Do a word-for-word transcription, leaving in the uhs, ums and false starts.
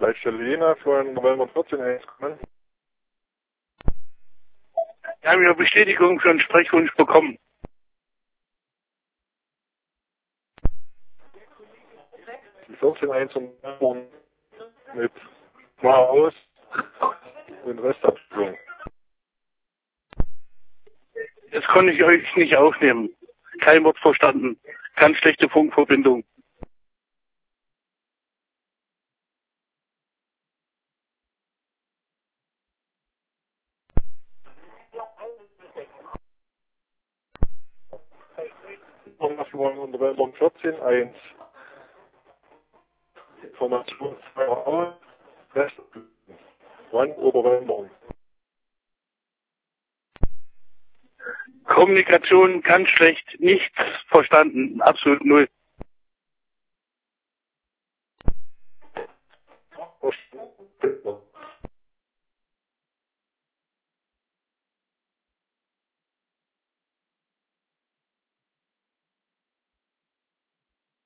Leitstelle Jena für November vierzehn eins kommen. Wir haben ja Bestätigung für einen Sprechwunsch bekommen. Die vierzehn eins und mit Maus und Restabstimmung. Das konnte ich euch nicht aufnehmen. Kein Wort verstanden. Ganz schlechte Funkverbindung. Information November vierzehn eins. Information zwei Uhr. Rest wann Oberwälderung. Kommunikation ganz schlecht. Nichts verstanden. Absolut null.